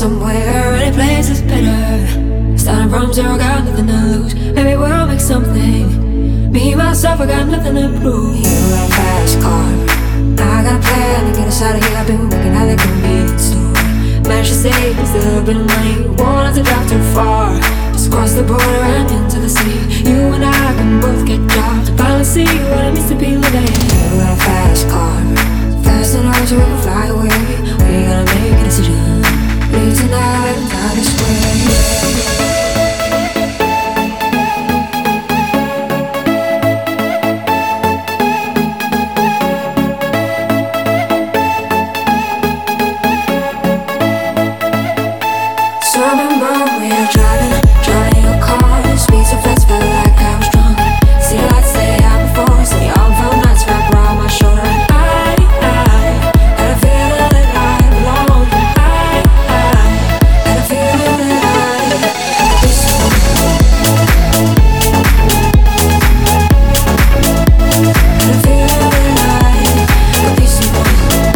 somewhere, any place is better. Starting from zero, got nothing to lose. Maybe we'll make something. Me, myself, I got nothing to prove. You got a fast car, I got a plan to get us out of here. I've been working at the convenience store. Managed to save just a little bit of money. Won't have to drive too far. Just cross the border and into the city. You and I can both get jobs. Finally see what it means to be living. You got a fast car, fast enough so we can fly away. We gotta make a decision. Leave tonight and die this way. So I remember we were driving your car. Speed so fast, felt like I was drunk. See the lights lay out before us, and the all-found nights wrapped around my shoulder. I had a feeling that I belonged. I had a feeling that I could be someone. Had a feeling that I could be someone.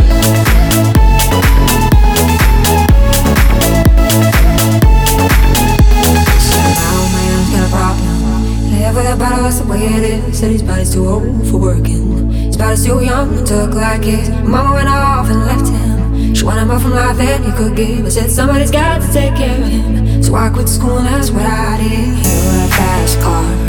With a battle, that's the way it is. Said his body's too old for working. His body's too young to took like it. Mama went off and left him. She wanted more from life than he could give. I said somebody's got to take care of him. So I quit school and that's what I did. He had a fast car,